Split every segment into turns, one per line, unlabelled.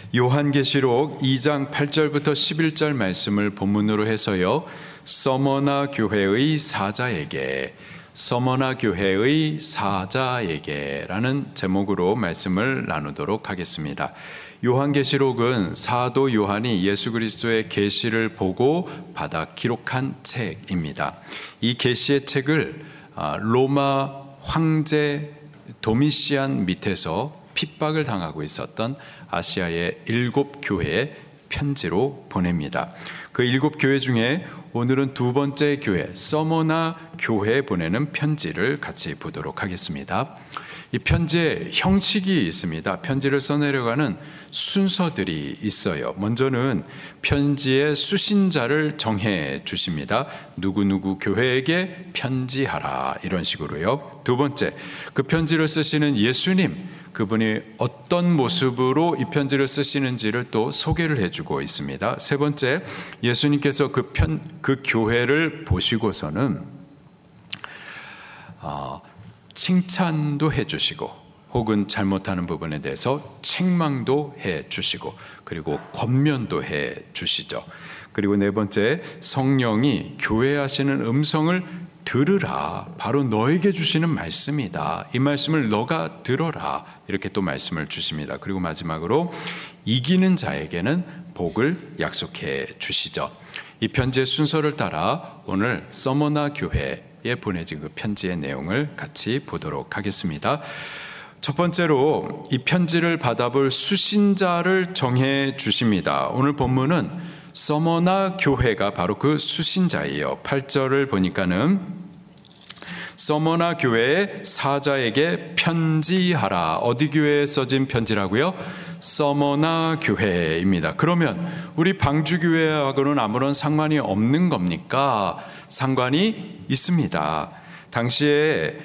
요한계시록 2장 8절부터 11절 말씀을 본문으로 해서요, 서머나 교회의 사자에게, 서머나 교회의 사자에게라는 제목으로 말씀을 나누도록 하겠습니다. 요한계시록은 사도 요한이 예수 그리스도의 계시를 보고 받아 기록한 책입니다. 이 계시의 책을 로마 황제 도미시안 밑에서 핍박을 당하고 있었던 아시아의 7교회에 편지로 보냅니다. 그 7교회 중에 오늘은 두 번째 교회, 서머나 교회에 보내는 편지를 같이 보도록 하겠습니다. 이 편지에 형식이 있습니다. 편지를 써내려가는 순서들이 있어요. 먼저는 편지의 수신자를 정해 주십니다. 누구누구 교회에게 편지하라, 이런 식으로요. 두 번째, 그 편지를 쓰시는 예수님, 그분이 어떤 모습으로 이 편지를 쓰시는지를 또 소개를 해주고 있습니다. 세 번째, 예수님께서 그 교회를 보시고서는 칭찬도 해주시고, 혹은 잘못하는 부분에 대해서 책망도 해주시고, 그리고 권면도 해주시죠. 그리고 네 번째, 성령이 교회하시는 음성을 들으라, 바로 너에게 주시는 말씀이다, 이 말씀을 너가 들어라, 이렇게 또 말씀을 주십니다. 그리고 마지막으로 이기는 자에게는 복을 약속해 주시죠. 이 편지의 순서를 따라 오늘 서머나 교회에 보내진 그 편지의 내용을 같이 보도록 하겠습니다. 첫 번째로 이 편지를 받아볼 수신자를 정해 주십니다. 오늘 본문은 서머나 교회가 바로 그 수신자예요. 8절을 보니까는 서머나 교회의 사자에게 편지하라. 어디 교회에 써진 편지라고요? 서머나 교회입니다. 그러면 우리 방주교회하고는 아무런 상관이 없는 겁니까? 상관이 있습니다. 당시에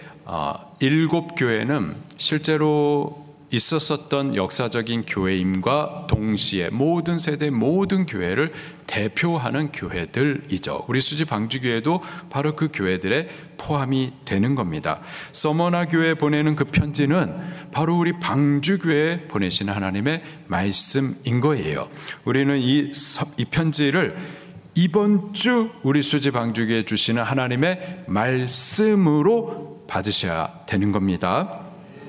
7교회는 실제로 있었었던 역사적인 교회임과 동시에 모든 세대 모든 교회를 대표하는 교회들이죠. 우리 수지 방주교회도 바로 그 교회들에 포함이 되는 겁니다. 서머나 교회에 보내는 그 편지는 바로 우리 방주교회에 보내시는 하나님의 말씀인 거예요. 우리는 이 편지를 이번 주 우리 수지 방주교회에 주시는 하나님의 말씀으로 받으셔야 되는 겁니다.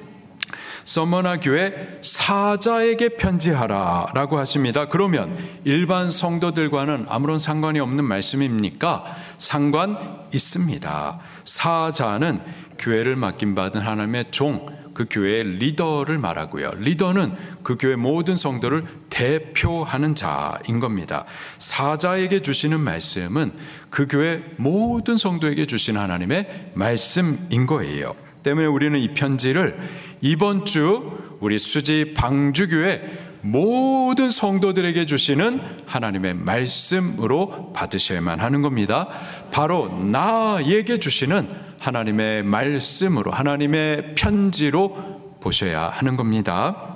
서머나 교회 사자에게 편지하라 라고 하십니다. 그러면 일반 성도들과는 아무런 상관이 없는 말씀입니까? 상관 있습니다. 사자는 교회를 맡김받은 하나님의 종, 그 교회의 리더를 말하고요. 리더는 그 교회 모든 성도를 대표하는 자인 겁니다. 사자에게 주시는 말씀은 그 교회 모든 성도에게 주시는 하나님의 말씀인 거예요. 때문에 우리는 이 편지를 이번 주 우리 수지 방주교회 모든 성도들에게 주시는 하나님의 말씀으로 받으셔야만 하는 겁니다. 바로 나에게 주시는 하나님의 말씀으로, 하나님의 편지로 보셔야 하는 겁니다.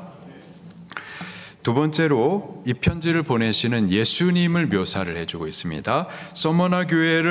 두 번째로 이 편지를 보내시는 예수님을 묘사를 해주고 있습니다. 서머나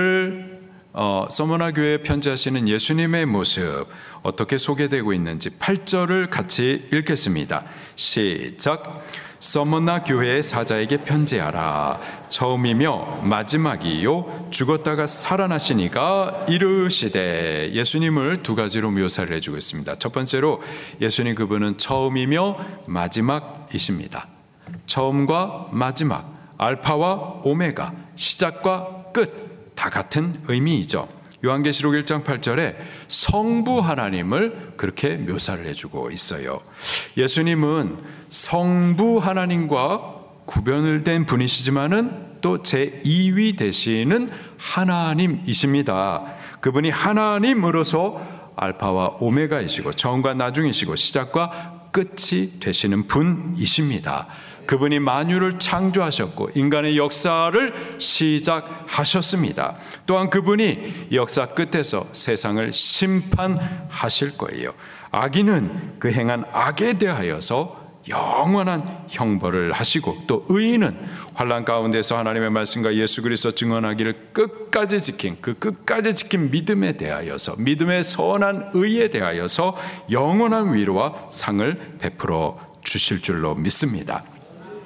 교회에 편지하시는 예수님의 모습 어떻게 소개되고 있는지 8절을 같이 읽겠습니다. 시작. 서머나 교회의 사자에게 편지하라. 처음이며 마지막이요 죽었다가 살아나시니가 이르시되. 예수님을 두 가지로 묘사를 해주고 있습니다. 첫 번째로 예수님 그분은 처음이며 마지막이십니다. 처음과 마지막, 알파와 오메가, 시작과 끝 다 같은 의미이죠. 요한계시록 1장 8절에 성부 하나님을 그렇게 묘사를 해주고 있어요. 예수님은 성부 하나님과 구별을 된 분이시지만은 또 제2위 되시는 하나님이십니다. 그분이 하나님으로서 알파와 오메가이시고 처음과 나중이시고 시작과 끝이 되시는 분이십니다. 그분이 만유를 창조하셨고 인간의 역사를 시작하셨습니다. 또한 그분이 역사 끝에서 세상을 심판하실 거예요. 악인은 그 행한 악에 대하여서 영원한 형벌을 하시고, 또 의인은 환난 가운데서 하나님의 말씀과 예수 그리스도 증언하기를 끝까지 지킨 그 끝까지 지킨 믿음에 대하여서, 믿음의 선한 의에 대하여서 영원한 위로와 상을 베풀어 주실 줄로 믿습니다.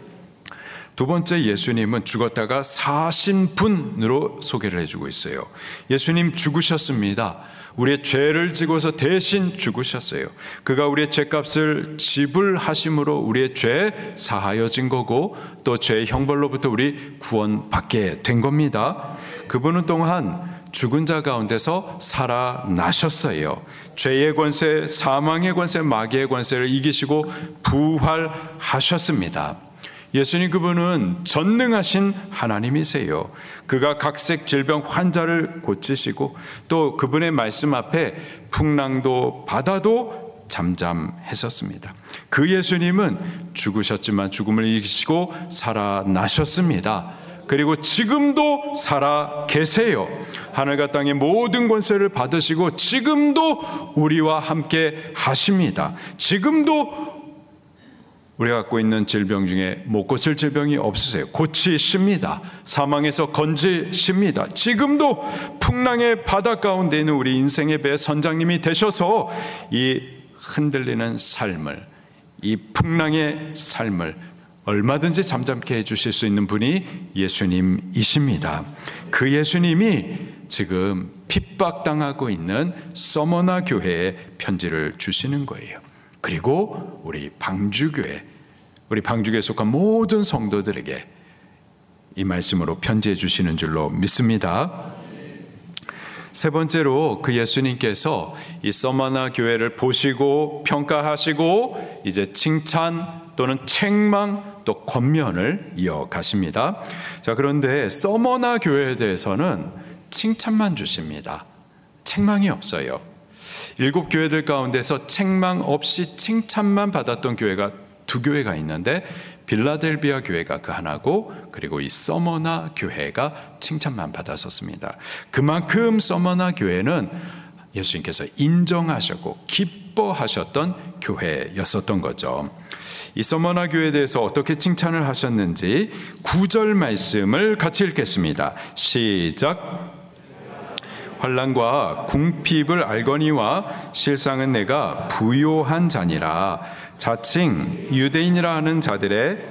두 번째, 예수님은 죽었다가 사신 분으로 소개를 해주고 있어요. 예수님 죽으셨습니다. 우리의 죄를 지고서 대신 죽으셨어요. 그가 우리의 죄값을 지불하심으로 우리의 죄 사하여진 거고, 또 죄의 형벌로부터 우리 구원받게 된 겁니다. 그분은 또한 죽은 자 가운데서 살아나셨어요. 죄의 권세, 사망의 권세, 마귀의 권세를 이기시고 부활하셨습니다. 예수님, 그분은 전능하신 하나님이세요. 그가 각색 질병 환자를 고치시고, 또 그분의 말씀 앞에 풍랑도 바다도 잠잠했었습니다. 그 예수님은 죽으셨지만 죽음을 이기시고 살아나셨습니다. 그리고 지금도 살아 계세요. 하늘과 땅의 모든 권세를 받으시고 지금도 우리와 함께 하십니다. 지금도 우리가 갖고 있는 질병 중에 못 고칠 질병이 없으세요. 고치십니다. 사망에서 건지십니다. 지금도 풍랑의 바다 가운데 있는 우리 인생의 배 선장님이 되셔서 이 흔들리는 삶을, 이 풍랑의 삶을 얼마든지 잠잠케 해주실 수 있는 분이 예수님이십니다. 그 예수님이 지금 핍박당하고 있는 서머나 교회에 편지를 주시는 거예요. 그리고 우리 방주교회에 속한 모든 성도들에게 이 말씀으로 편지해 주시는 줄로 믿습니다. 세 번째로, 그 예수님께서 이 서머나 교회를 보시고 평가하시고 이제 칭찬 또는 책망 또 권면을 이어가십니다. 자, 그런데 서머나 교회에 대해서는 칭찬만 주십니다. 책망이 없어요. 7 교회들 가운데서 책망 없이 칭찬만 받았던 교회가 2 교회가 있는데, 빌라델비아 교회가 그 하나고, 그리고 이 서머나 교회가 칭찬만 받았었습니다. 그만큼 서머나 교회는 예수님께서 인정하셨고 기뻐하셨던 교회였었던 거죠. 이 서머나 교회에 대해서 어떻게 칭찬을 하셨는지 9절 말씀을 같이 읽겠습니다. 시작. 환난과 궁핍을 알거니와 실상은 내가 부요한 자니라. 자칭 유대인이라 하는 자들의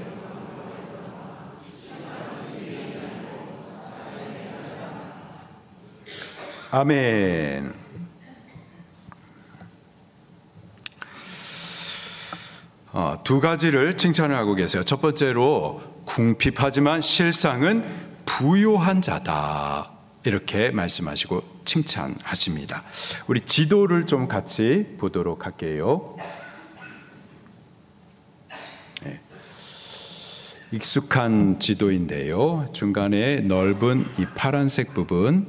아멘. 두 가지를 칭찬을 하고 계세요. 첫 번째로 궁핍하지만 실상은 부요한 자다, 이렇게 말씀하시고 칭찬하십니다. 우리 지도를 좀 같이 보도록 할게요. 네. 익숙한 지도인데요. 중간에 넓은 이 파란색 부분이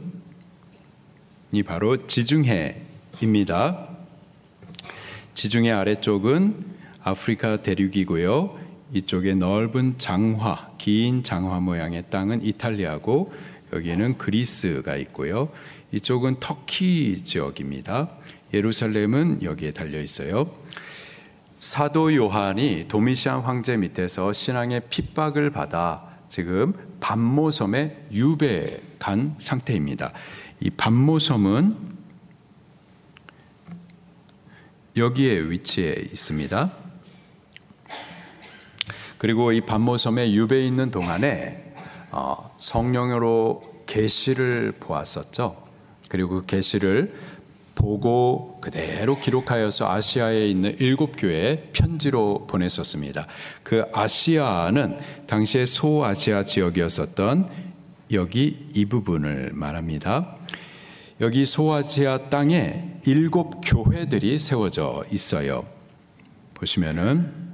바로 지중해입니다. 지중해 아래쪽은 아프리카 대륙이고요. 이쪽에 넓은 장화, 긴 장화 모양의 땅은 이탈리아고, 여기에는 그리스가 있고요. 이쪽은 터키 지역입니다. 예루살렘은 여기에 달려 있어요. 사도 요한이 도미시안 황제 밑에서 신앙의 핍박을 받아 지금 반모섬에 유배해 간 상태입니다. 이 반모섬은 여기에 위치해 있습니다. 그리고 이 반모섬에 유배해 있는 동안에 성령으로 계시를 보았었죠. 그리고 그 계시를 보고 그대로 기록하여서 아시아에 있는 7 교회에 편지로 보냈었습니다. 그 아시아는 당시의 소아시아 지역이었었던 여기 이 부분을 말합니다. 여기 소아시아 땅에 7 교회들이 세워져 있어요. 보시면은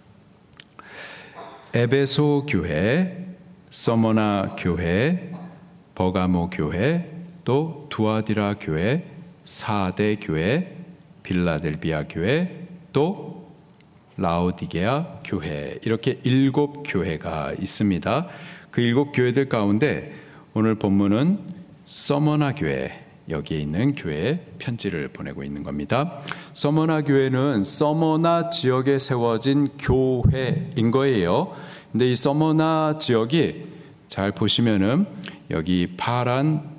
에베소 교회, 서머나 교회, 버가모 교회, 또 두아디라 교회, 사대 교회, 빌라델비아 교회, 또 라오디게아 교회, 이렇게 7 교회가 있습니다. 그 7 교회들 가운데 오늘 본문은 서머나 교회, 여기에 있는 교회에 편지를 보내고 있는 겁니다. 서머나 교회는 서머나 지역에 세워진 교회인 거예요. 근데 이 서머나 지역이 잘 보시면은 여기 파란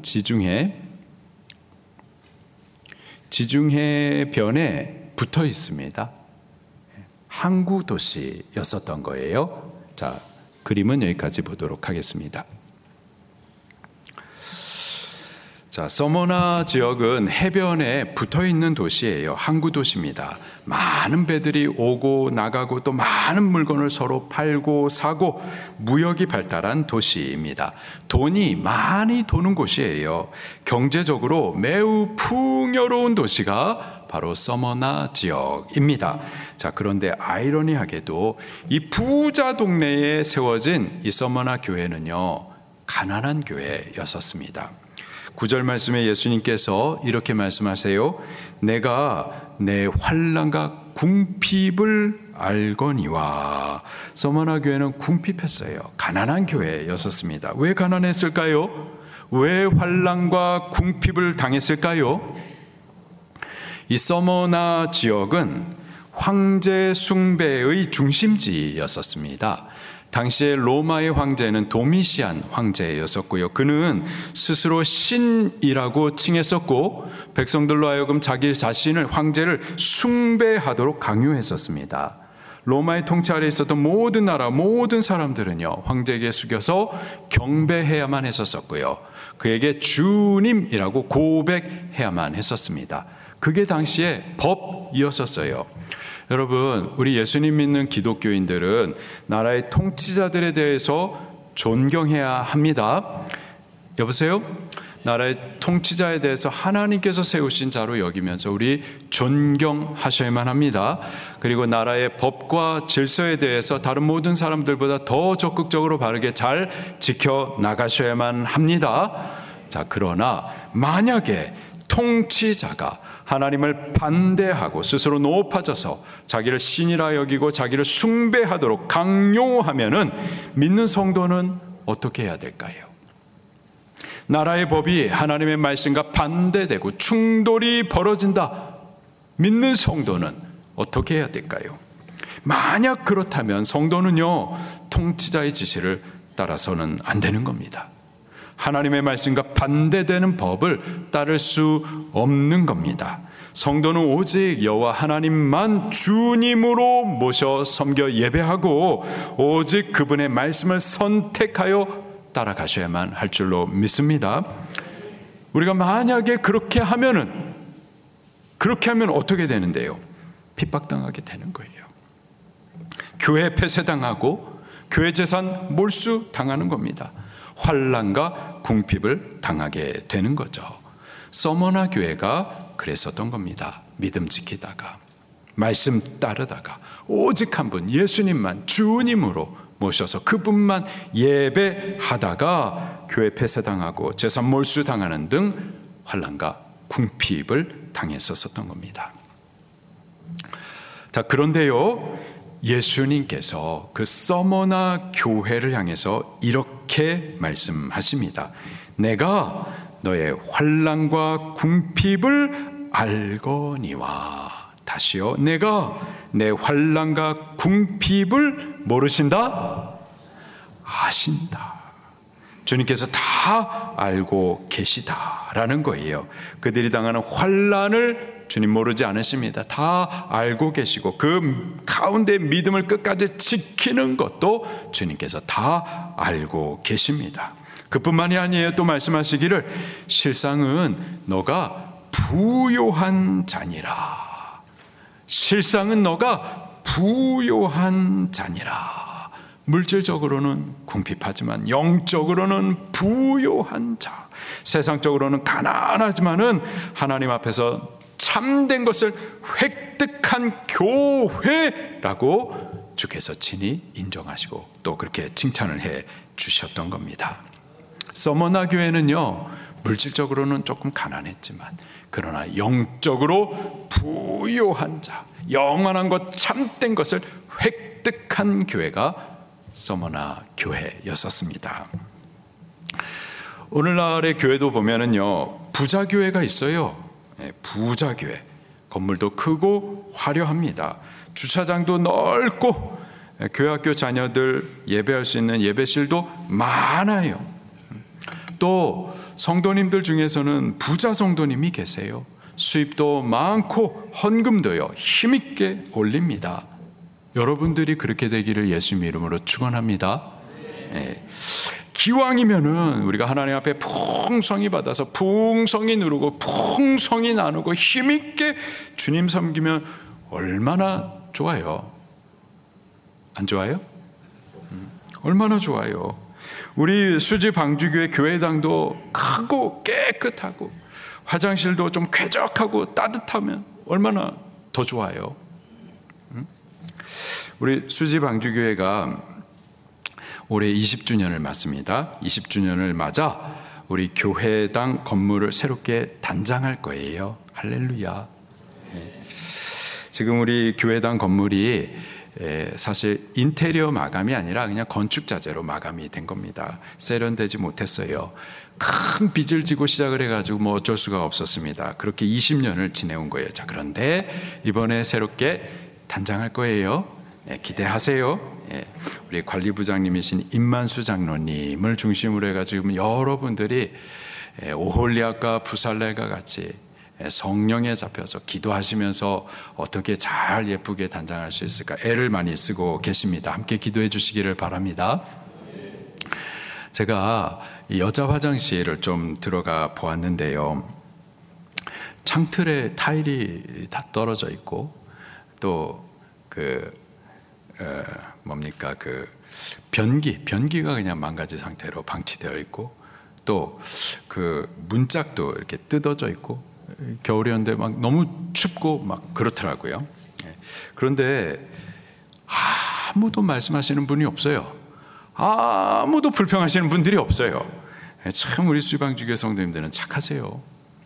지중해 변에 붙어 있습니다. 항구 도시였었던 거예요. 자, 그림은 여기까지 보도록 하겠습니다. 자, 서머나 지역은 해변에 붙어있는 도시예요. 항구 도시입니다. 많은 배들이 오고 나가고 또 많은 물건을 서로 팔고 사고 무역이 발달한 도시입니다. 돈이 많이 도는 곳이에요. 경제적으로 매우 풍요로운 도시가 바로 서머나 지역입니다. 자, 그런데 아이러니하게도 이 부자 동네에 세워진 이 서머나 교회는요, 가난한 교회였었습니다. 9절 말씀에 예수님께서 이렇게 말씀하세요. 내가 내 환난과 궁핍을 알거니와. 서머나 교회는 궁핍했어요. 가난한 교회였었습니다. 왜 가난했을까요? 왜 환난과 궁핍을 당했을까요? 이 서머나 지역은 황제 숭배의 중심지였었습니다. 당시에 로마의 황제는 도미시안 황제였었고요. 그는 스스로 신이라고 칭했었고 백성들로 하여금 자기 자신을 황제를 숭배하도록 강요했었습니다. 로마의 통치 아래 있었던 모든 나라, 모든 사람들은요, 황제에게 숙여서 경배해야만 했었고요. 그에게 주님이라고 고백해야만 했었습니다. 그게 당시의 법이었었어요. 여러분, 우리 예수님 믿는 기독교인들은 나라의 통치자들에 대해서 존경해야 합니다. 여보세요? 나라의 통치자에 대해서 하나님께서 세우신 자로 여기면서 우리 존경하셔야만 합니다. 그리고 나라의 법과 질서에 대해서 다른 모든 사람들보다 더 적극적으로 바르게 잘 지켜나가셔야만 합니다. 자, 그러나 만약에 통치자가 하나님을 반대하고 스스로 높아져서 자기를 신이라 여기고 자기를 숭배하도록 강요하면은 믿는 성도는 어떻게 해야 될까요? 나라의 법이 하나님의 말씀과 반대되고 충돌이 벌어진다. 믿는 성도는 어떻게 해야 될까요? 만약 그렇다면 성도는요, 통치자의 지시를 따라서는 안 되는 겁니다. 하나님의 말씀과 반대되는 법을 따를 수 없는 겁니다. 성도는 오직 여호와 하나님만 주님으로 모셔 섬겨 예배하고 오직 그분의 말씀을 선택하여 따라가셔야만 할 줄로 믿습니다. 우리가 만약에 그렇게 하면 어떻게 되는데요? 핍박당하게 되는 거예요. 교회 폐쇄당하고 교회 재산 몰수당하는 겁니다. 환난과 궁핍을 당하게 되는 거죠. 서머나 교회가 그랬었던 겁니다. 믿음 지키다가 말씀 따르다가 오직 한 분 예수님만 주님으로 모셔서 그분만 예배하다가 교회 폐쇄당하고 재산 몰수당하는 등 환난과 궁핍을 당했었던 겁니다. 자, 그런데요, 예수님께서 그 서머나 교회를 향해서 이렇게 말씀하십니다. 내가 너의 환난과 궁핍을 알거니와. 다시요. 내가 내 환난과 궁핍을 모르신다? 아신다. 주님께서 다 알고 계시다라는 거예요. 그들이 당하는 환난을 주님 모르지 않으십니다. 다 알고 계시고 그 가운데 믿음을 끝까지 지키는 것도 주님께서 다 알고 계십니다. 그뿐만이 아니에요. 또 말씀하시기를 실상은 너가 부요한 자니라. 실상은 너가 부요한 자니라. 물질적으로는 궁핍하지만 영적으로는 부요한 자. 세상적으로는 가난하지만은 하나님 앞에서 참된 것을 획득한 교회라고 주께서 친히 인정하시고 또 그렇게 칭찬을 해 주셨던 겁니다. 서머나 교회는요, 물질적으로는 조금 가난했지만 그러나 영적으로 부요한 자, 영원한 것, 참된 것을 획득한 교회가 서머나 교회였었습니다. 오늘날의 교회도 보면은요, 부자 교회가 있어요. 부자 교회. 건물도 크고 화려합니다. 주차장도 넓고 교회 학교 자녀들 예배할 수 있는 예배실도 많아요. 또 성도님들 중에서는 부자 성도님이 계세요. 수입도 많고 헌금도요 힘있게 올립니다. 여러분들이 그렇게 되기를 예수님 이름으로 축원합니다. 기왕이면은 우리가 하나님 앞에 풍성히 받아서 풍성히 누르고 풍성히 나누고 힘있게 주님 섬기면 얼마나 좋아요. 안 좋아요? 얼마나 좋아요. 우리 수지 방주교회 교회당도 크고 깨끗하고 화장실도 좀 쾌적하고 따뜻하면 얼마나 더 좋아요. 우리 수지 방주교회가 올해 20주년을 맞습니다. 20주년을 맞아 우리 교회당 건물을 새롭게 단장할 거예요. 할렐루야. 지금 우리 교회당 건물이 사실 인테리어 마감이 아니라 그냥 건축 자재로 마감이 된 겁니다. 세련되지 못했어요. 큰 빚을 지고 시작을 해가지고 뭐 어쩔 수가 없었습니다. 그렇게 20년을 지내온 거예요. 자, 그런데 이번에 새롭게 단장할 거예요. 기대하세요. 우리 관리부장님이신 임만수 장로님을 중심으로 해가지고 여러분들이 오홀리아과 부살레가 같이 성령에 잡혀서 기도하시면서 어떻게 잘 예쁘게 단장할 수 있을까 애를 많이 쓰고 계십니다. 함께 기도해 주시기를 바랍니다. 제가 여자 화장실을 좀 들어가 보았는데요. 창틀에 타일이 다 떨어져 있고 또 변기가 그냥 망가진 상태로 방치되어 있고 또 문짝도 이렇게 뜯어져 있고 겨울이었는데 막 너무 춥고 막 그렇더라고요. 그런데 아무도 말씀하시는 분이 없어요. 아무도 불평하시는 분들이 없어요. 참 우리 수방주교 성도님들은 착하세요.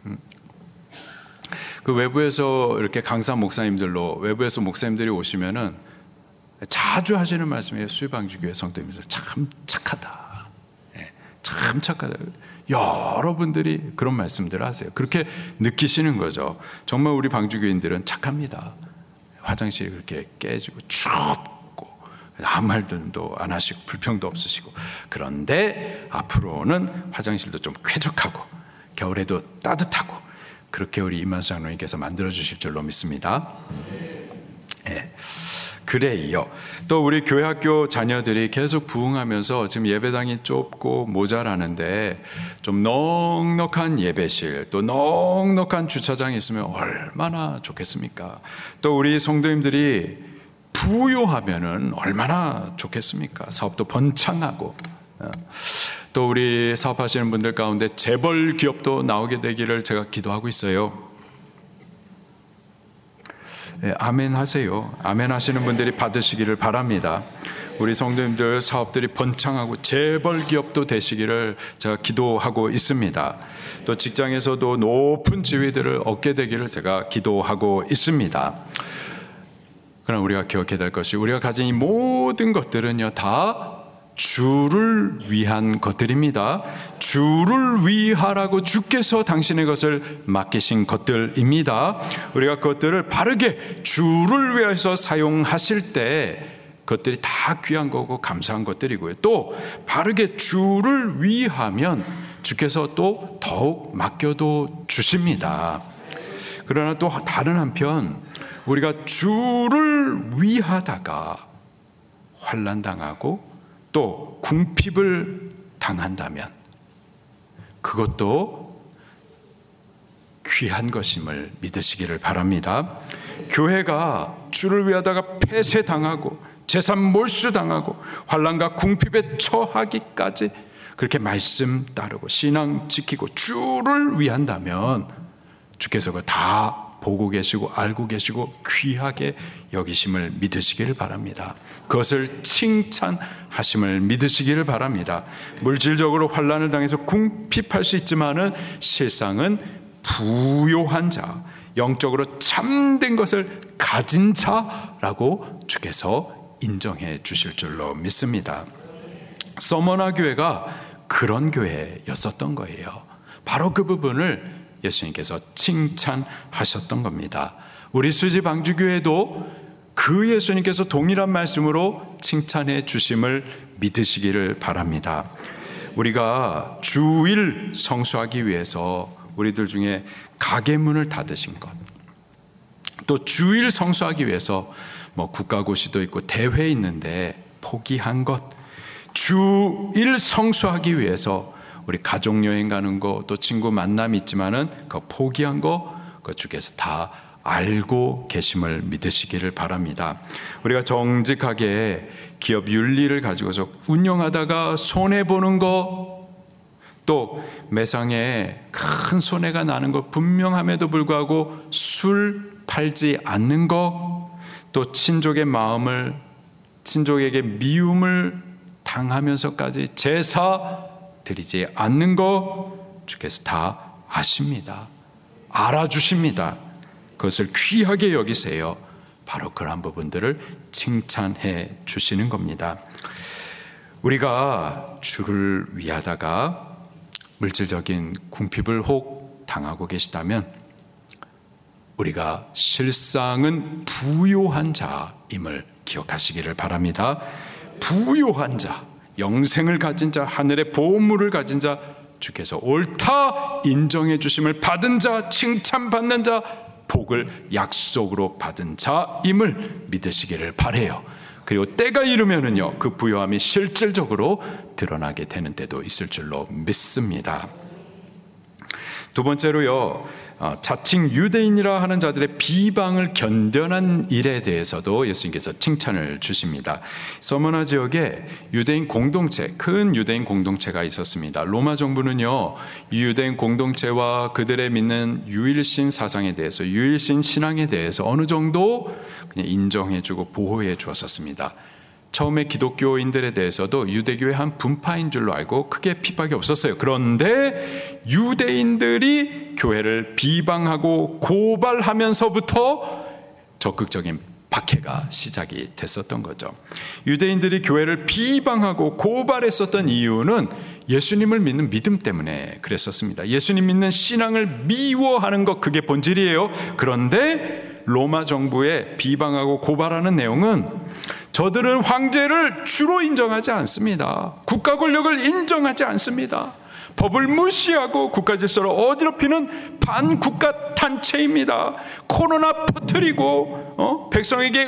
그 외부에서 이렇게 강사 목사님들로 외부에서 목사님들이 오시면은 자주 하시는 말씀이에요. 수방주교의 성도님들 참 착하다. 참 착하다. 여러분들이 그런 말씀들을 하세요. 그렇게 느끼시는 거죠. 정말 우리 방주교인들은 착합니다. 화장실이 그렇게 깨지고 춥고 아무 말도 안 하시고 불평도 없으시고 그런데 앞으로는 화장실도 좀 쾌적하고 겨울에도 따뜻하고 그렇게 우리 임만수 장로님께서 만들어주실 줄로 믿습니다. 그래요. 또 우리 교회학교 자녀들이 계속 부흥하면서 지금 예배당이 좁고 모자라는데 좀 넉넉한 예배실 또 넉넉한 주차장이 있으면 얼마나 좋겠습니까? 또 우리 성도님들이 부요하면은 얼마나 좋겠습니까? 사업도 번창하고 또 우리 사업하시는 분들 가운데 재벌 기업도 나오게 되기를 제가 기도하고 있어요. 아멘 하세요. 아멘 하시는 분들이 받으시기를 바랍니다. 우리 성도님들 사업들이 번창하고 재벌 기업도 되시기를 제가 기도하고 있습니다. 또 직장에서도 높은 지위들을 얻게 되기를 제가 기도하고 있습니다. 그러나 우리가 기억해야 될 것이 우리가 가진 이 모든 것들은요 다 주를 위한 것들입니다. 주를 위하라고 주께서 당신의 것을 맡기신 것들입니다. 우리가 그것들을 바르게 주를 위해서 사용하실 때 그것들이 다 귀한 거고 감사한 것들이고요. 또 바르게 주를 위하면 주께서 또 더욱 맡겨도 주십니다. 그러나 또 다른 한편 우리가 주를 위하다가 환난당하고 또 궁핍을 당한다면 그것도 귀한 것임을 믿으시기를 바랍니다. 교회가 주를 위하다가 폐쇄당하고 재산 몰수당하고 환난과 궁핍에 처하기까지 그렇게 말씀 따르고 신앙 지키고 주를 위한다면 주께서 그거 다 보고 계시고 알고 계시고 귀하게 여기심을 믿으시기를 바랍니다. 그것을 칭찬하심을 믿으시기를 바랍니다. 물질적으로 환난을 당해서 궁핍할 수 있지만은 실상은 부요한 자, 영적으로 참된 것을 가진 자라고 주께서 인정해 주실 줄로 믿습니다. 서머나 교회가 그런 교회였었던 거예요. 바로 그 부분을 예수님께서 칭찬하셨던 겁니다. 우리 수지 방주교회도 그 예수님께서 동일한 말씀으로 칭찬해 주심을 믿으시기를 바랍니다. 우리가 주일 성수하기 위해서 우리들 중에 가게 문을 닫으신 것, 또 주일 성수하기 위해서 국가고시도 있고 대회 있는데 포기한 것, 주일 성수하기 위해서 우리 가족 여행 가는 거, 또 친구 만남 있지만은 그거 포기한 거, 그 주께서 다 알고 계심을 믿으시기를 바랍니다. 우리가 정직하게 기업 윤리를 가지고서 운영하다가 손해보는 거, 또 매상에 큰 손해가 나는 것 분명함에도 불구하고 술 팔지 않는 것, 또 친족의 마음을, 친족에게 미움을 당하면서까지 제사 드리지 않는 것, 주께서 다 아십니다. 알아주십니다. 그것을 귀하게 여기세요. 바로 그러한 부분들을 칭찬해 주시는 겁니다. 우리가 주를 위하다가 물질적인 궁핍을 혹 당하고 계시다면 우리가 실상은 부요한 자임을 기억하시기를 바랍니다. 부요한 자, 영생을 가진 자, 하늘의 보물을 가진 자, 주께서 옳다 인정해 주심을 받은 자, 칭찬받는 자, 복을 약속으로 받은 자임을 믿으시기를 바라요. 그리고 때가 이르면은요, 그 부요함이 실질적으로 드러나게 되는 때도 있을 줄로 믿습니다. 두 번째로요, 자칭 유대인이라 하는 자들의 비방을 견뎌낸 일에 대해서도 예수님께서 칭찬을 주십니다. 서머나 지역에 유대인 공동체, 큰 유대인 공동체가 있었습니다. 로마 정부는요, 이 유대인 공동체와 그들의 믿는 유일신 사상에 대해서, 유일신 신앙에 대해서 어느 정도 그냥 인정해주고 보호해 주었었습니다. 처음에 기독교인들에 대해서도 유대교의 한 분파인 줄로 알고 크게 핍박이 없었어요. 그런데 유대인들이 교회를 비방하고 고발하면서부터 적극적인 박해가 시작이 됐었던 거죠. 유대인들이 교회를 비방하고 고발했었던 이유는 예수님을 믿는 믿음 때문에 그랬었습니다. 예수님 믿는 신앙을 미워하는 것, 그게 본질이에요. 그런데 로마 정부에 비방하고 고발하는 내용은 저들은 황제를 주로 인정하지 않습니다. 국가 권력을 인정하지 않습니다. 법을 무시하고 국가 질서를 어지럽히는 반국가 단체입니다. 코로나 퍼뜨리고 백성에게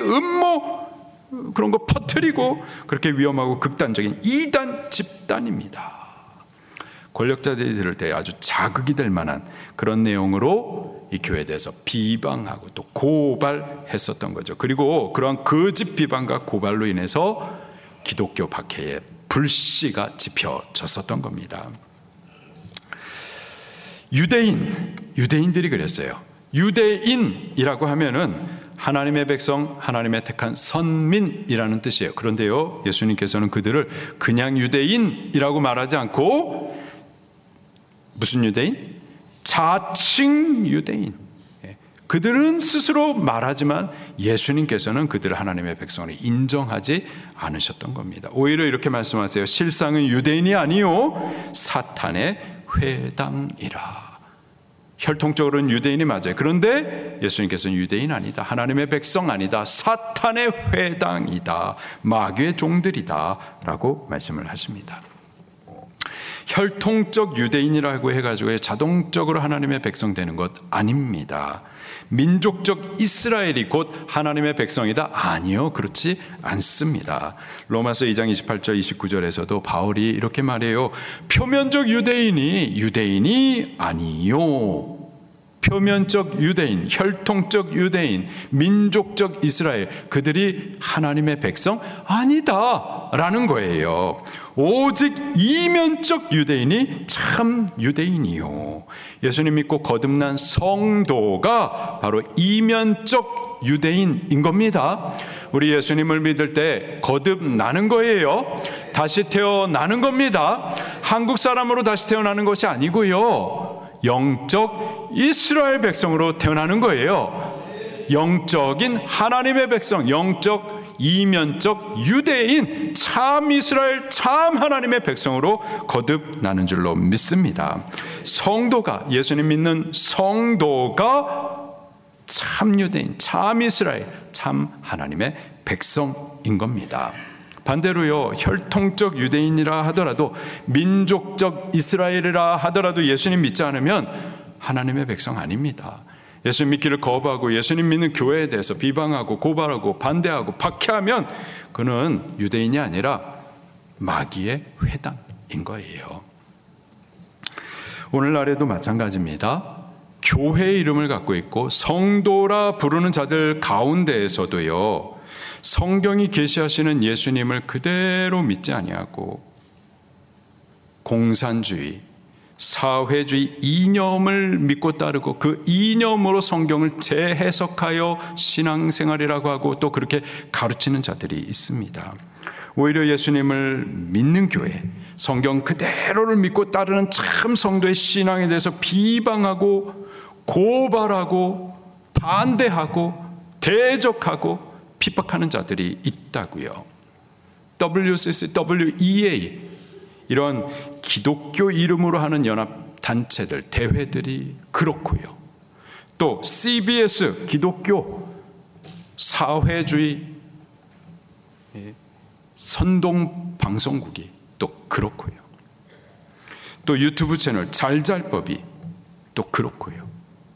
음모 그런 거 퍼뜨리고 그렇게 위험하고 극단적인 이단 집단입니다. 권력자들이 들을 때 아주 자극이 될 만한 그런 내용으로 이 교회에 대해서 비방하고 또 고발했었던 거죠. 그리고 그러한 거짓 비방과 고발로 인해서 기독교 박해의 불씨가 지펴졌었던 겁니다. 유대인들이 그랬어요. 유대인이라고 하면은 하나님의 백성, 하나님의 택한 선민이라는 뜻이에요. 그런데요, 예수님께서는 그들을 그냥 유대인이라고 말하지 않고 무슨 유대인? 자칭 유대인. 그들은 스스로 말하지만 예수님께서는 그들을 하나님의 백성으로 인정하지 않으셨던 겁니다. 오히려 이렇게 말씀하세요. 실상은 유대인이 아니요 사탄의 회당이라. 혈통적으로는 유대인이 맞아요. 그런데 예수님께서는 유대인 아니다, 하나님의 백성 아니다, 사탄의 회당이다, 마귀의 종들이다 라고 말씀을 하십니다. 혈통적 유대인이라고 해가지고 자동적으로 하나님의 백성 되는 것 아닙니다. 민족적 이스라엘이 곧 하나님의 백성이다? 아니요, 그렇지 않습니다. 로마서 2장 28절 29절에서도 바울이 이렇게 말해요. 표면적 유대인이 아니요, 표면적 유대인, 혈통적 유대인, 민족적 이스라엘, 그들이 하나님의 백성 아니다 라는 거예요. 오직 이면적 유대인이 참 유대인이요. 예수님 믿고 거듭난 성도가 바로 이면적 유대인인 겁니다. 우리 예수님을 믿을 때 거듭나는 거예요. 다시 태어나는 겁니다. 한국 사람으로 다시 태어나는 것이 아니고요, 영적 이스라엘 백성으로 태어나는 거예요. 영적인 하나님의 백성, 영적 이면적 유대인, 참 이스라엘, 참 하나님의 백성으로 거듭나는 줄로 믿습니다. 성도가, 예수님 믿는 성도가 참 유대인, 참 이스라엘, 참 하나님의 백성인 겁니다. 반대로요, 혈통적 유대인이라 하더라도, 민족적 이스라엘이라 하더라도 예수님 믿지 않으면 하나님의 백성 아닙니다. 예수님 믿기를 거부하고 예수님 믿는 교회에 대해서 비방하고 고발하고 반대하고 박해하면 그는 유대인이 아니라 마귀의 회당인 거예요. 오늘날에도 마찬가지입니다. 교회의 이름을 갖고 있고 성도라 부르는 자들 가운데에서도요, 성경이 계시하시는 예수님을 그대로 믿지 아니하고 공산주의, 사회주의 이념을 믿고 따르고 그 이념으로 성경을 재해석하여 신앙생활이라고 하고 또 그렇게 가르치는 자들이 있습니다. 오히려 예수님을 믿는 교회, 성경 그대로를 믿고 따르는 참 성도의 신앙에 대해서 비방하고 고발하고 반대하고 대적하고 핍박하는 자들이 있다고요. WCC, WEA 이런 기독교 이름으로 하는 연합단체들, 대회들이 그렇고요. 또 CBS, 기독교 사회주의 선동 방송국이 또 그렇고요. 또 유튜브 채널 잘잘법이 또 그렇고요.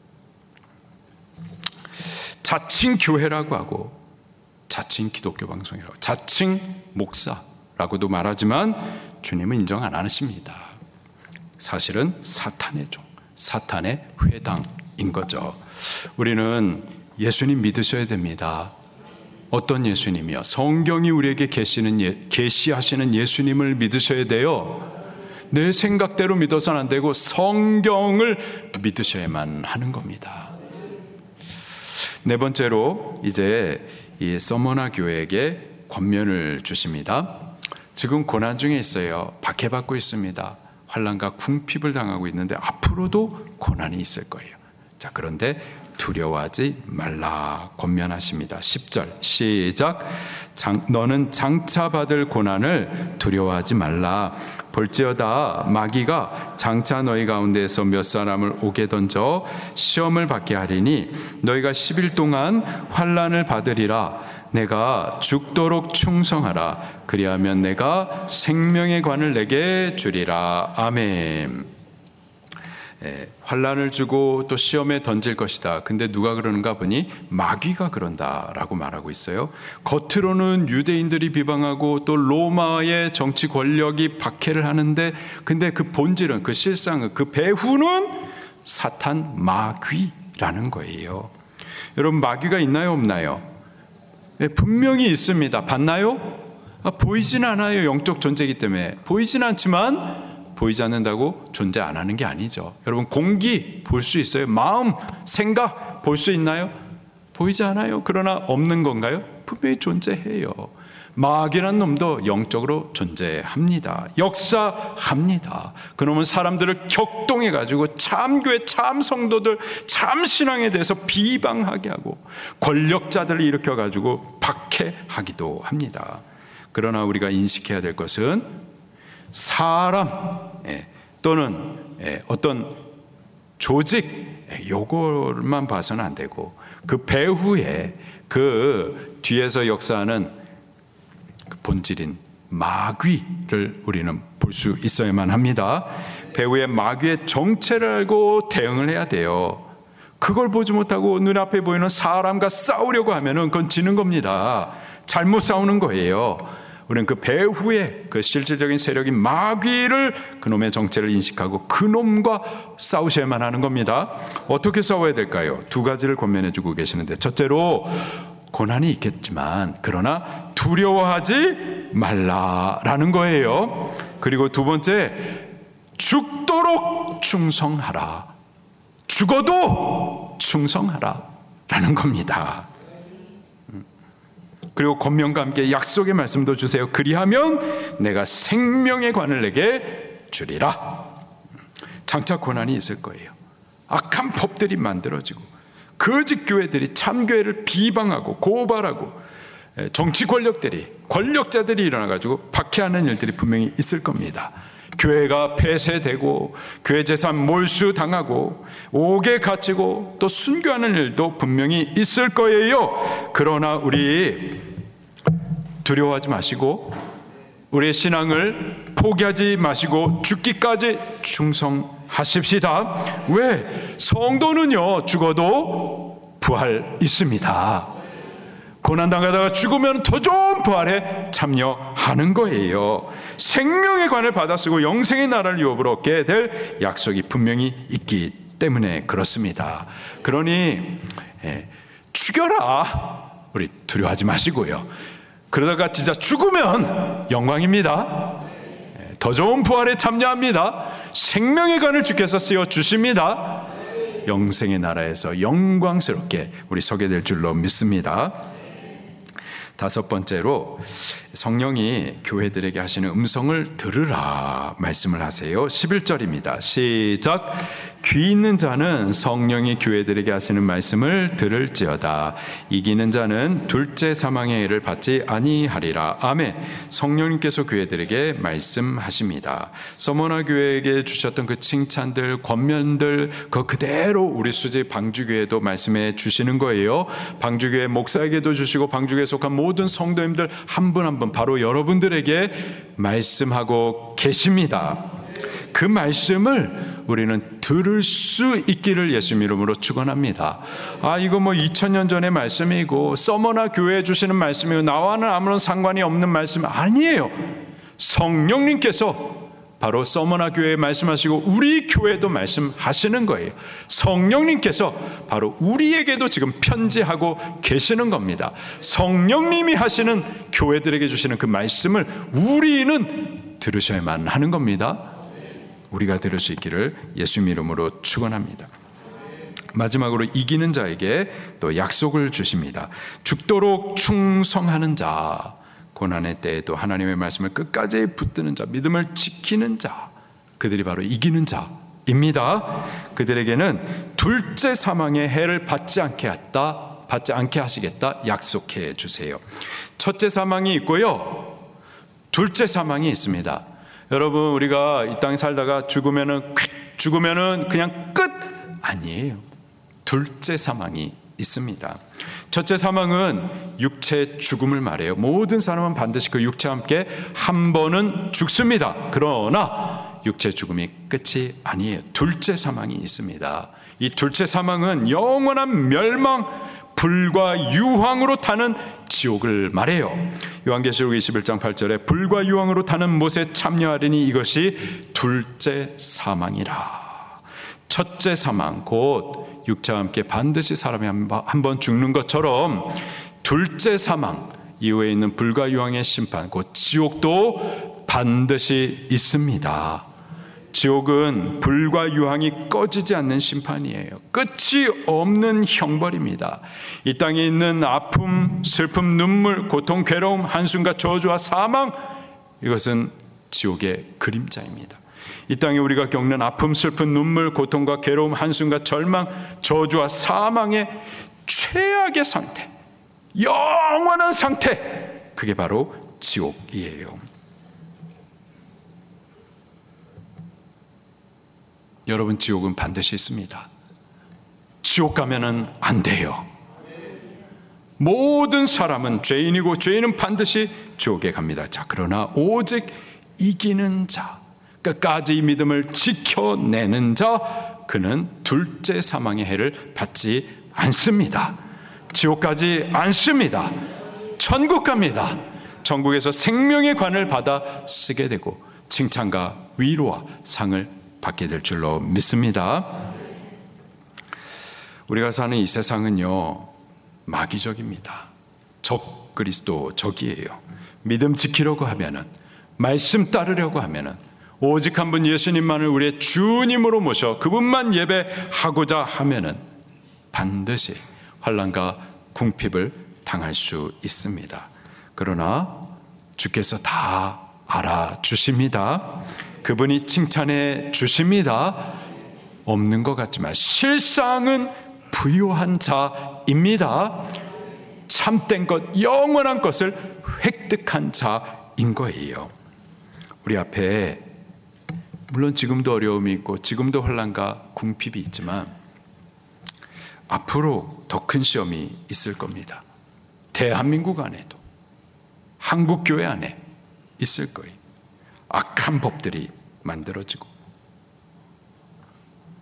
자칭 교회라고 하고 자칭 기독교 방송이라고, 자칭 목사라고도 말하지만 주님은 인정 안 하십니다. 사실은 사탄의 종, 사탄의 회당인 거죠. 우리는 예수님 믿으셔야 됩니다. 어떤 예수님이요? 성경이 우리에게 계시하시는 예수님을 믿으셔야 돼요. 내 생각대로 믿어서는 안 되고 성경을 믿으셔야만 하는 겁니다. 네 번째로 이제 이 서머나 교회에게 권면을 주십니다. 지금 고난 중에 있어요. 박해받고 있습니다. 환난과 궁핍을 당하고 있는데 앞으로도 고난이 있을 거예요. 자, 그런데 두려워하지 말라 권면하십니다. 10절 시작. 너는 장차 받을 고난을 두려워하지 말라. 볼지어다 마귀가 장차 너희 가운데에서 몇 사람을 옥에 던져 시험을 받게 하리니 너희가 10일 동안 환난을 받으리라. 내가 죽도록 충성하라. 그리하면 내가 생명의 관을 내게 주리라. 아멘. 환난을 주고 또 시험에 던질 것이다. 근데 누가 그러는가 보니 마귀가 그런다라고 말하고 있어요. 겉으로는 유대인들이 비방하고 또 로마의 정치 권력이 박해를 하는데 근데 그 본질은, 그 실상은, 그 배후는 사탄 마귀라는 거예요. 여러분, 마귀가 있나요 없나요? 분명히 있습니다. 봤나요? 보이진 않아요. 영적 존재이기 때문에 보이진 않지만 보이지 않는다고 존재 안 하는 게 아니죠. 여러분, 공기 볼 수 있어요? 마음, 생각 볼 수 있나요? 보이지 않아요. 그러나 없는 건가요? 분명히 존재해요. 마귀라는 놈도 영적으로 존재합니다. 역사합니다. 그놈은 사람들을 격동해가지고 참교회, 참성도들, 참신앙에 대해서 비방하게 하고 권력자들을 일으켜가지고 박해하기도 합니다. 그러나 우리가 인식해야 될 것은 사람 또는 어떤 조직 요것만 봐서는 안 되고 그 배후에 그 뒤에서 역사하는 그 본질인 마귀를 우리는 볼 수 있어야만 합니다. 배후의 마귀의 정체를 알고 대응을 해야 돼요. 그걸 보지 못하고 눈앞에 보이는 사람과 싸우려고 하면은 그건 지는 겁니다. 잘못 싸우는 거예요. 우리는 그 배후의 그 실질적인 세력인 마귀를, 그놈의 정체를 인식하고 그놈과 싸우셔야만 하는 겁니다. 어떻게 싸워야 될까요? 두 가지를 권면해 주고 계시는데, 첫째로 고난이 있겠지만 그러나 두려워하지 말라라는 거예요. 그리고 두 번째, 죽도록 충성하라. 죽어도 충성하라 라는 겁니다. 그리고 권면과 함께 약속의 말씀도 주세요. 그리하면 내가 생명의 관을 내게 주리라. 장차 고난이 있을 거예요. 악한 법들이 만들어지고 거짓 교회들이 참교회를 비방하고 고발하고 정치 권력자들이 일어나가지고 박해하는 일들이 분명히 있을 겁니다. 교회가 폐쇄되고 교회 재산 몰수당하고 옥에 갇히고 또 순교하는 일도 분명히 있을 거예요. 그러나 우리 두려워하지 마시고 우리의 신앙을 포기하지 마시고 죽기까지 충성하십시다. 왜? 성도는요, 죽어도 부활 있습니다. 고난당하다가 죽으면 더 좋은 부활에 참여하는 거예요. 생명의 관을 받아 쓰고 영생의 나라를 유업으로 얻게 될 약속이 분명히 있기 때문에 그렇습니다. 그러니 죽여라, 우리 두려워하지 마시고요. 그러다가 진짜 죽으면 영광입니다. 더 좋은 부활에 참여합니다. 생명의 관을 주께서 쓰여 주십니다. 영생의 나라에서 영광스럽게 우리 서게 될 줄로 믿습니다. 다섯 번째로 성령이 교회들에게 하시는 음성을 들으라 말씀을 하세요. 11절입니다. 시작. 귀 있는 자는 성령이 교회들에게 하시는 말씀을 들을지어다. 이기는 자는 둘째 사망의 해를 받지 아니하리라. 아멘. 성령님께서 교회들에게 말씀하십니다. 서머나 교회에게 주셨던 그 칭찬들, 권면들 그대로 우리 수지 방주교회도 말씀해 주시는 거예요. 방주교회 목사에게도 주시고 방주교회에 속한 모든 성도님들 한 분 한 분 바로 여러분들에게 말씀하고 계십니다. 그 말씀을 우리는 들을 수 있기를 예수님 이름으로 축원합니다. 이거 2000년 전의 말씀이고 서머나 교회에 주시는 말씀이고 나와는 아무런 상관이 없는 말씀 아니에요. 성령님께서 바로 서머나 교회에 말씀하시고 우리 교회도 말씀하시는 거예요. 성령님께서 바로 우리에게도 지금 편지하고 계시는 겁니다. 성령님이 하시는 교회들에게 주시는 그 말씀을 우리는 들으셔야만 하는 겁니다. 우리가 들을 수 있기를 예수님 이름으로 축원합니다. 마지막으로 이기는 자에게 또 약속을 주십니다. 죽도록 충성하는 자, 고난의 때에도 하나님의 말씀을 끝까지 붙드는 자, 믿음을 지키는 자, 그들이 바로 이기는 자입니다. 그들에게는 둘째 사망의 해를 받지 않게 하시겠다 약속해 주세요. 첫째 사망이 있고요, 둘째 사망이 있습니다. 여러분, 우리가 이 땅에 살다가 죽으면은 그냥 끝 아니에요. 둘째 사망이 있습니다. 첫째 사망은 육체 죽음을 말해요. 모든 사람은 반드시 그 육체와 함께 한 번은 죽습니다. 그러나 육체 죽음이 끝이 아니에요. 둘째 사망이 있습니다. 이 둘째 사망은 영원한 멸망, 불과 유황으로 타는 지옥을 말해요. 요한계시록 21장 8절에 불과 유황으로 타는 못에 참여하리니 이것이 둘째 사망이라. 첫째 사망, 곧 육체와 함께 반드시 사람이 한 번 죽는 것처럼 둘째 사망 이후에 있는 불과 유황의 심판, 곧 지옥도 반드시 있습니다. 지옥은 불과 유황이 꺼지지 않는 심판이에요. 끝이 없는 형벌입니다. 이 땅에 있는 아픔, 슬픔, 눈물, 고통, 괴로움, 한숨과 저주와 사망, 이것은 지옥의 그림자입니다. 이 땅에 우리가 겪는 아픔, 슬픔, 눈물, 고통과 괴로움, 한숨과 절망, 저주와 사망의 최악의 상태, 영원한 상태, 그게 바로 지옥이에요. 여러분, 지옥은 반드시 있습니다. 지옥 가면은 안 돼요. 모든 사람은 죄인이고 죄인은 반드시 지옥에 갑니다. 자, 그러나 오직 이기는 자, 끝까지 이 믿음을 지켜내는 자, 그는 둘째 사망의 해를 받지 않습니다. 지옥 가지 않습니다. 천국 갑니다. 천국에서 생명의 관을 받아 쓰게 되고 칭찬과 위로와 상을 받게 될 줄로 믿습니다. 우리가 사는 이 세상은요, 마귀적입니다. 적 그리스도적이에요. 믿음 지키려고 하면은, 말씀 따르려고 하면은 오직 한 분 예수님만을 우리의 주님으로 모셔 그분만 예배하고자 하면은 반드시 환난과 궁핍을 당할 수 있습니다. 그러나 주께서 다 알아주십니다. 그분이 칭찬해 주십니다. 없는 것 같지만 실상은 부유한 자입니다. 참된 것, 영원한 것을 획득한 자인 거예요. 우리 앞에 물론 지금도 어려움이 있고 지금도 혼란과 궁핍이 있지만 앞으로 더 큰 시험이 있을 겁니다. 대한민국 안에도, 한국 교회 안에 있을 거예요. 악한 법들이 만들어지고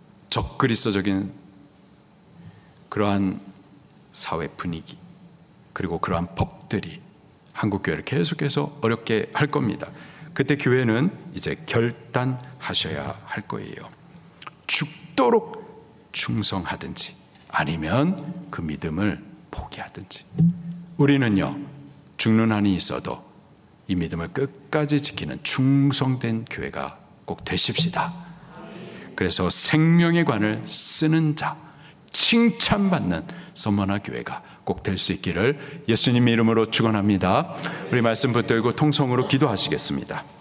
적그리스도적인 그러한 사회 분위기, 그리고 그러한 법들이 한국교회를 계속해서 어렵게 할 겁니다. 그때 교회는 이제 결단하셔야 할 거예요. 죽도록 충성하든지 아니면 그 믿음을 포기하든지. 우리는요, 죽는 한이 있어도 이 믿음을 끝까지 지키는 충성된 교회가 꼭 되십시다. 그래서 생명의 관을 쓰는 자, 칭찬받는 선만화 교회가 꼭 될 수 있기를 예수님 이름으로 축원합니다. 우리 말씀 붙들고 통성으로 기도하시겠습니다.